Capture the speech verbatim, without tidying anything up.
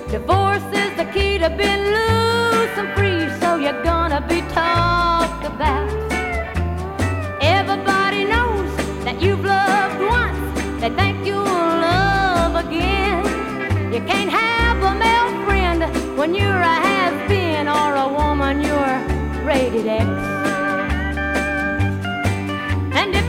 Divorce is the key to being loose and free, so you're gonna be talked about. Everybody knows that you've loved once, they think you'll love again. You can't have a male friend when you're a has-been, or a woman you're rated X. And if